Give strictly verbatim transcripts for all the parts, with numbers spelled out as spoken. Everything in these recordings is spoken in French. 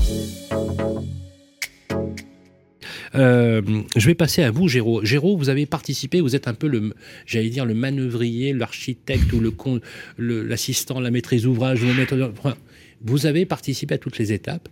Euh, je vais passer à vous, Géraud. Géraud, vous avez participé, vous êtes un peu le, j'allais dire, le manœuvrier, l'architecte ou le, le, l'assistant, la maîtrise d'ouvrage, le maître. Enfin, vous avez participé à toutes les étapes.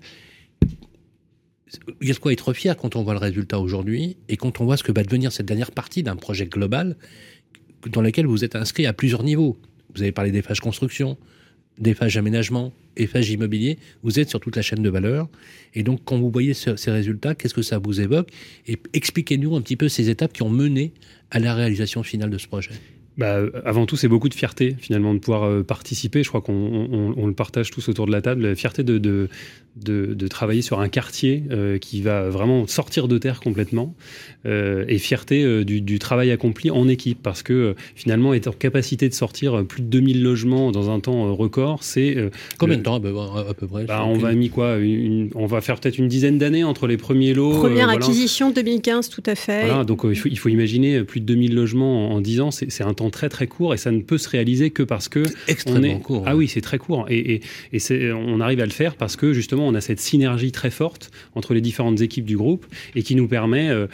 Il y a de quoi être fier quand on voit le résultat aujourd'hui et quand on voit ce que va devenir cette dernière partie d'un projet global dans lequel vous êtes inscrit à plusieurs niveaux. Vous avez parlé des phases construction, des phases d'aménagement, des phases immobilier. Vous êtes sur toute la chaîne de valeur. Et donc, quand vous voyez ce, ces résultats, qu'est-ce que ça vous évoque? Et expliquez-nous un petit peu ces étapes qui ont mené à la réalisation finale de ce projet. Bah, avant tout, c'est beaucoup de fierté, finalement, de pouvoir euh, participer. Je crois qu'on on, on le partage tous autour de la table. La fierté de, de, de, de travailler sur un quartier euh, qui va vraiment sortir de terre complètement. Euh, et fierté euh, du, du travail accompli en équipe. Parce que, euh, finalement, être en capacité de sortir plus de deux mille logements dans un temps euh, record, c'est... Euh, Combien le, de temps, à peu près? bah, On va mis quoi une, On va faire peut-être une dizaine d'années entre les premiers lots. Première euh, acquisition, voilà. deux mille quinze, tout à fait. Voilà, donc euh, il, faut, il faut imaginer plus de deux mille logements en, en dix ans. C'est, c'est un temps très très court et ça ne peut se réaliser que parce que c'est extrêmement on est... court. Ah oui, c'est très court et, et, et c'est... on arrive à le faire parce que justement on a cette synergie très forte entre les différentes équipes du groupe et qui nous permet euh,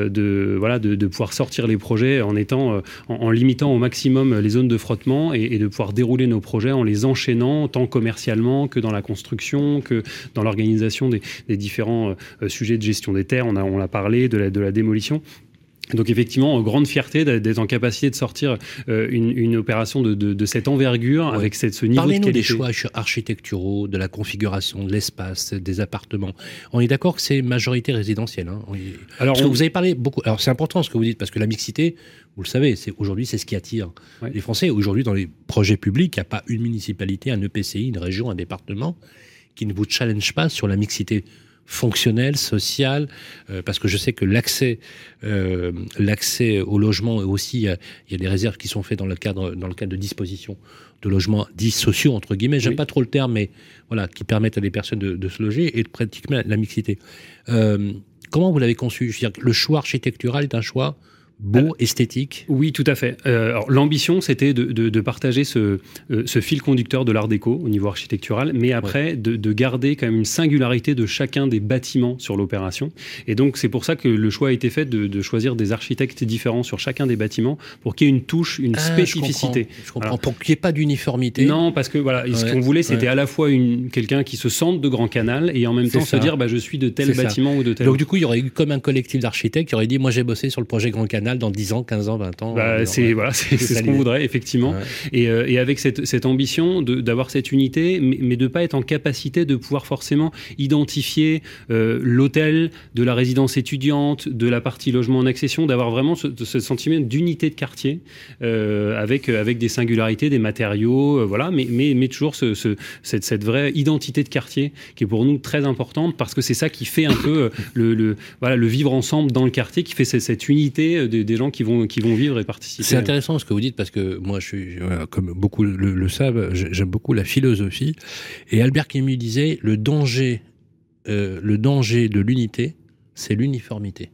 de voilà de, de pouvoir sortir les projets en étant euh, en, en limitant au maximum les zones de frottement et, et de pouvoir dérouler nos projets en les enchaînant tant commercialement que dans la construction que dans l'organisation des, des différents euh, sujets de gestion des terres. On a on l'a parlé de la de la démolition. Donc effectivement, grande fierté d'être en capacité de sortir euh, une, une opération de, de, de cette envergure ouais. avec cette, ce niveau Parlez-nous de qualité. Parlez-nous des choix architecturaux, de la configuration, de l'espace, des appartements. On est d'accord que c'est majorité résidentielle. Hein. Alors, on... vous avez parlé beaucoup. Alors c'est important ce que vous dites parce que la mixité, vous le savez, c'est, aujourd'hui c'est ce qui attire ouais. les Français. Aujourd'hui, dans les projets publics, il n'y a pas une municipalité, un E P C I, une région, un département qui ne vous challenge pas sur la mixité fonctionnel, social, euh, parce que je sais que l'accès, euh, l'accès au logement aussi, il y, a, il y a des réserves qui sont faites dans le cadre, dans le cadre de dispositions de logements dits sociaux entre guillemets. J'aime oui. pas trop le terme, mais voilà, qui permettent à des personnes de, de se loger et de pratiquer la, la mixité. Euh, comment vous l'avez conçu? Je veux dire, le choix architectural est un choix beau, alors, esthétique. Oui, tout à fait. Euh, alors, l'ambition, c'était de, de, de partager ce, euh, ce fil conducteur de l'art déco au niveau architectural, mais après, ouais. de, de garder quand même une singularité de chacun des bâtiments sur l'opération. Et donc, c'est pour ça que le choix a été fait de, de choisir des architectes différents sur chacun des bâtiments pour qu'il y ait une touche, une ah, spécificité. Je comprends, je comprends. Alors, pour qu'il n'y ait pas d'uniformité. Non, parce que voilà, ouais, ce qu'on voulait, c'était ouais. à la fois une, quelqu'un qui se sente de Grand Canal et en même temps se dire, bah, je suis de tel c'est bâtiment ça. Ou de tel. Donc, du coup, il y aurait eu comme un collectif d'architectes qui aurait dit, moi, j'ai bossé sur le projet Grand Canal dans dix ans, quinze ans, vingt ans. Bah, c'est, voilà, c'est, c'est, c'est ce qu'on voudrait, effectivement. Ouais. Et, euh, et avec cette, cette ambition de, d'avoir cette unité, mais, mais de ne pas être en capacité de pouvoir forcément identifier euh, l'hôtel, de la résidence étudiante, de la partie logement en accession, d'avoir vraiment ce, ce sentiment d'unité de quartier euh, avec, avec des singularités, des matériaux, euh, voilà, mais, mais, mais toujours ce, ce, cette, cette vraie identité de quartier qui est pour nous très importante parce que c'est ça qui fait un peu le, le, voilà, le vivre ensemble dans le quartier, qui fait cette, cette unité des, des gens qui vont, qui vont vivre et participer. C'est intéressant ce que vous dites parce que moi, je suis, comme beaucoup le, le savent, j'aime beaucoup la philosophie. Et Albert Camus disait le danger, euh, le danger de l'unité, c'est l'uniformité.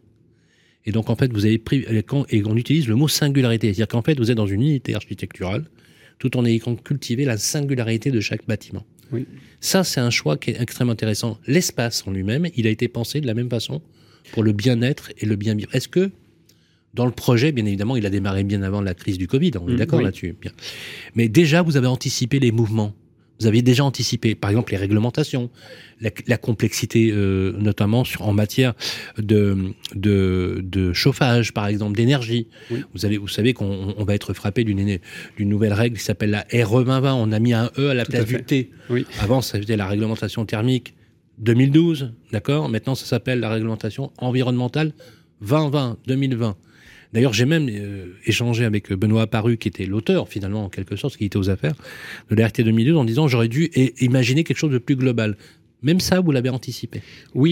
Et donc en fait, vous avez pris quand, et on utilise le mot singularité, c'est-à-dire qu'en fait, vous êtes dans une unité architecturale, tout en ayant cultivé la singularité de chaque bâtiment. Oui. Ça, c'est un choix qui est extrêmement intéressant. L'espace en lui-même, il a été pensé de la même façon pour le bien-être et le bien-vivre. Est-ce que dans le projet, bien évidemment, il a démarré bien avant la crise du Covid, on est mmh, d'accord oui. là-dessus. Bien. Mais déjà, vous avez anticipé les mouvements. Vous aviez déjà anticipé, par exemple, les réglementations, la, la complexité, euh, notamment sur, en matière de, de, de chauffage, par exemple, d'énergie. Oui. Vous, avez, vous savez qu'on on va être frappé d'une, d'une nouvelle règle qui s'appelle la R E vingt vingt. On a mis un E à la Tout place du T. Oui. Avant, ça c'était la réglementation thermique deux mille douze, d'accord ? Maintenant, ça s'appelle la réglementation environnementale vingt vingt, deux mille vingt. D'ailleurs, j'ai même euh, échangé avec Benoît Apparu, qui était l'auteur, finalement, en quelque sorte, qui était aux affaires, de l'A R T deux mille douze, en disant « j'aurais dû é- imaginer quelque chose de plus global ». Même ça, vous l'avez anticipé. Oui, bah,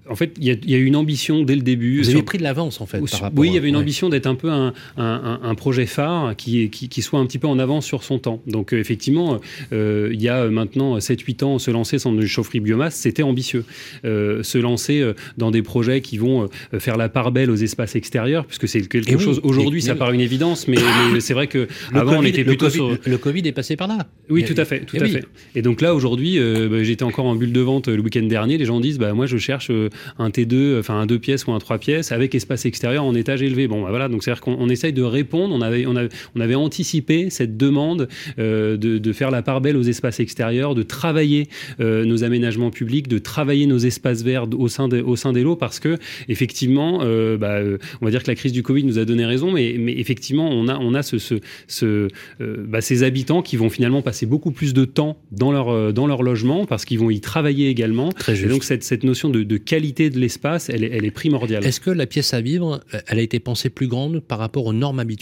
En fait, il y, y a eu une ambition dès le début. Vous sur... avez pris de l'avance, en fait. Ou, par rapport oui, il y avait une ouais. ambition d'être un peu un, un, un, un projet phare qui, qui, qui soit un petit peu en avance sur son temps. Donc, euh, effectivement, euh, il y a maintenant sept huit ans, se lancer sans une chaufferie biomasse, c'était ambitieux. Euh, se lancer euh, dans des projets qui vont euh, faire la part belle aux espaces extérieurs, puisque c'est quelque et chose... Oui, aujourd'hui, ça oui. paraît une évidence, mais, mais c'est vrai qu'avant, on était plutôt le COVID, sur... Le Covid est passé par là. Oui, et, tout à fait. Tout et à oui. fait. Et donc là, aujourd'hui, euh, bah, j'étais encore en bulle de vente le week-end dernier, les gens disent, bah, moi, je cherche euh, un T deux, enfin un deux pièces ou un trois pièces avec espace extérieur en étage élevé. Bon, bah, voilà, donc c'est-à-dire qu'on on essaye de répondre, on avait, on avait, on avait anticipé cette demande euh, de, de faire la part belle aux espaces extérieurs, de travailler euh, nos aménagements publics, de travailler nos espaces verts au sein, de, au sein des lots, parce que effectivement, euh, bah, euh, on va dire que la crise du Covid nous a donné raison, mais, mais effectivement, on a, on a ce, ce, ce, euh, bah, ces habitants qui vont finalement passer beaucoup plus de temps dans leur, euh, dans leur logement, parce qu'ils vont y travailler également. Très juste. Et donc cette, cette notion de, de qualité de l'espace, elle est, elle est primordiale. Est-ce que la pièce à vivre, elle a été pensée plus grande par rapport aux normes habituelles ?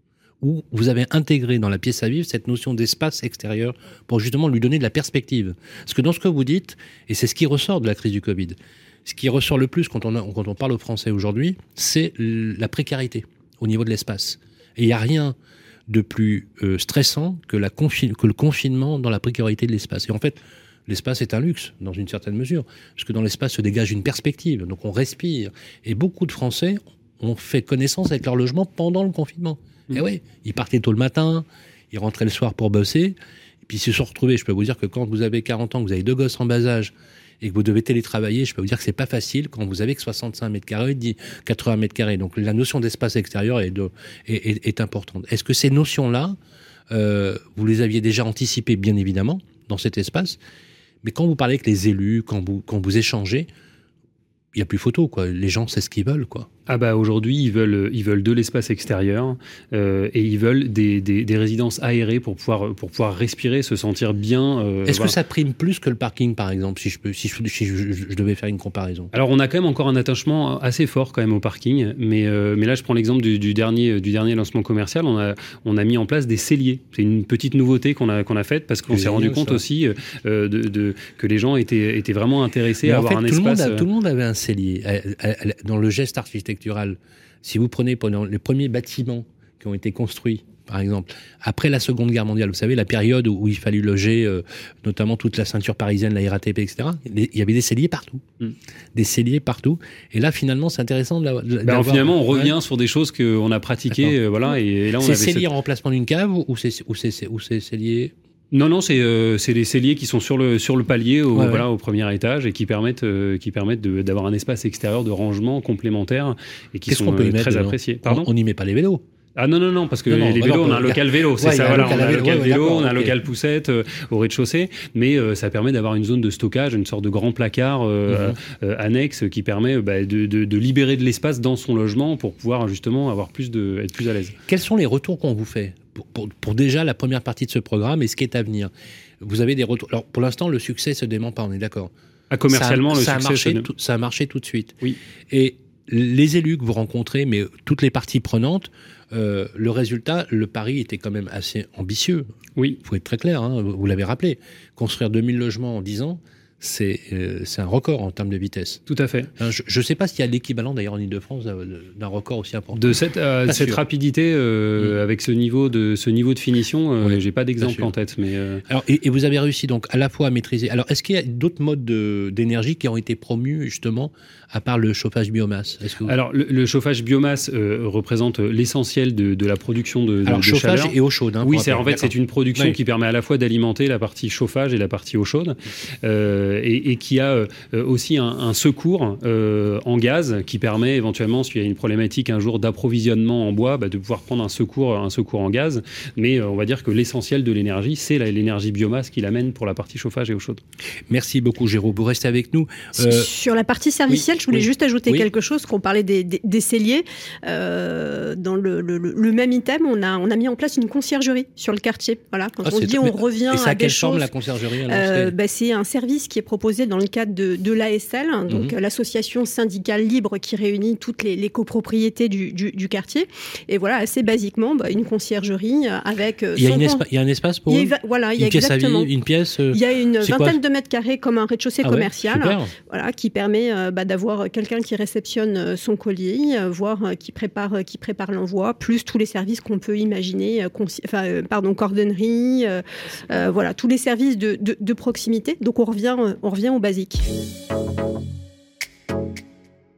Ou vous avez intégré dans la pièce à vivre cette notion d'espace extérieur pour justement lui donner de la perspective ? Parce que dans ce que vous dites, et c'est ce qui ressort de la crise du Covid, ce qui ressort le plus quand on, a, quand on parle aux Français aujourd'hui, c'est la précarité au niveau de l'espace. Et il n'y a rien de plus euh, stressant que, la confi- que le confinement dans la précarité de l'espace. Et en fait, l'espace est un luxe, dans une certaine mesure, parce que dans l'espace se dégage une perspective, donc on respire. Et beaucoup de Français ont fait connaissance avec leur logement pendant le confinement. Mmh. Et oui, ils partaient tôt le matin, ils rentraient le soir pour bosser, et puis ils se sont retrouvés. Je peux vous dire que quand vous avez quarante ans, que vous avez deux gosses en bas âge, et que vous devez télétravailler, je peux vous dire que c'est pas facile quand vous avez que soixante-cinq mètres carrés, quatre-vingts mètres carrés. Donc la notion d'espace extérieur est, de, est, est, est importante. Est-ce que ces notions-là, euh, vous les aviez déjà anticipées, bien évidemment, dans cet espace ? Mais quand vous parlez avec les élus, quand vous, quand vous échangez, il n'y a plus photo, quoi. Les gens, c'est ce qu'ils veulent, quoi. Ah bah aujourd'hui, ils veulent, ils veulent de l'espace extérieur euh, et ils veulent des, des, des résidences aérées pour pouvoir, pour pouvoir respirer, se sentir bien. Euh, Est-ce voilà. que ça prime plus que le parking, par exemple, si je, peux, si je, si je, je, je devais faire une comparaison ? Alors on a quand même encore un attachement assez fort quand même au parking, mais, euh, mais là je prends l'exemple du, du, dernier, du dernier lancement commercial, on a, on a mis en place des celliers. C'est une petite nouveauté qu'on a, qu'on a faite parce qu'on s'est rendu compte ça. aussi euh, de, de, que les gens étaient, étaient vraiment intéressés mais à avoir fait, un tout espace... Le monde a, tout le monde avait un cellier. Dans le geste architectural, si vous prenez pendant les premiers bâtiments qui ont été construits, par exemple, après la Seconde Guerre mondiale, vous savez, la période où il fallut loger euh, notamment toute la ceinture parisienne, la R A T P, et cetera, il y avait des celliers partout. Mm. Des celliers partout. Et là, finalement, c'est intéressant de l'avoir. Ben, finalement, on revient ouais. sur des choses qu'on a pratiquées. Euh, voilà, et, et là, on c'est avait cellier cette... en remplacement d'une cave ou c'est, ou c'est, ou c'est cellier Non, non, c'est euh, c'est les celliers qui sont sur le sur le palier au, ouais, voilà, ouais. au premier étage et qui permettent euh, qui permettent de, d'avoir un espace extérieur de rangement complémentaire et qui Qu'est-ce sont qu'on peut y euh, très mettre appréciés. Pardon ? On n'y met pas les vélos. Ah non, non, non, parce que non, non, les vélos, on a un local vélo, c'est ouais, ça, voilà, on a un local ouais, vélo, on a un okay. local poussette euh, au rez-de-chaussée, mais euh, ça permet d'avoir une zone de stockage, une sorte de grand placard euh, mm-hmm. euh, annexe qui permet bah, de, de, de libérer de l'espace dans son logement pour pouvoir justement avoir plus de, être plus à l'aise. Quels sont les retours qu'on vous fait pour, pour, pour déjà la première partie de ce programme et ce qui est à venir ? Vous avez des retours. Alors pour l'instant, le succès se dément pas, on est d'accord ? Ah, commercialement, ça, le ça succès a marché, se... tout, ça a marché tout de suite. Oui. Et les élus que vous rencontrez, mais toutes les parties prenantes, euh, le résultat, le pari était quand même assez ambitieux. Oui. Il faut être très clair, hein, vous, vous l'avez rappelé. Construire deux mille logements en dix ans, c'est, euh, c'est un record en termes de vitesse. Tout à fait. Hein, je ne sais pas s'il y a l'équivalent d'ailleurs en Ile-de-France d'un record aussi important. De cette, euh, cette rapidité, euh, mmh. avec ce niveau de, ce niveau de finition, euh, oui, j'ai pas d'exemple en tête. Mais euh... Alors, et, et vous avez réussi donc à la fois à maîtriser... Alors, est-ce qu'il y a d'autres modes de, d'énergie qui ont été promus justement à part le chauffage biomasse? Est-ce que vous... Alors, le, le chauffage biomasse euh, représente l'essentiel de, de la production de, de, Alors, de chauffage chaleur. et eau chaude. Hein, oui, c'est, en fait, c'est une production oui. qui permet à la fois d'alimenter la partie chauffage et la partie eau chaude, euh, et, et qui a euh, aussi un, un secours euh, en gaz qui permet éventuellement, s'il y a une problématique un jour d'approvisionnement en bois, bah, de pouvoir prendre un secours, un secours en gaz. Mais euh, on va dire que l'essentiel de l'énergie, c'est la, l'énergie biomasse qui l'amène pour la partie chauffage et eau chaude. Merci beaucoup, Jérôme. Vous restez avec nous. Euh... Sur la partie servicielle, oui, je voulais oui, juste ajouter oui. quelque chose, qu'on parlait des, des, des celliers. Euh, dans le, le, le même item, on a, on a mis en place une conciergerie sur le quartier. Voilà, quand ah, on se dit on revient et ça à a des quelle choses... forme, la conciergerie alors, euh, c'est... Bah, c'est un service qui qui est proposé dans le cadre de, de l'A S L, donc mmh. l'association syndicale libre qui réunit toutes les, les copropriétés du, du, du quartier. Et voilà, assez basiquement, bah, une conciergerie avec... Il y, a une espa- il y a un espace pour il y a, voilà, il y a une pièce exactement. à vie, une pièce euh, Il y a une vingtaine de mètres carrés comme un rez-de-chaussée ah commercial, ouais, voilà, qui permet euh, bah, d'avoir quelqu'un qui réceptionne son colis, euh, voire euh, qui prépare, euh, qui prépare l'envoi, plus tous les services qu'on peut imaginer, euh, conci- enfin, euh, pardon, cordonnerie, euh, euh, voilà, tous les services de, de, de proximité. Donc on revient, on revient au basique.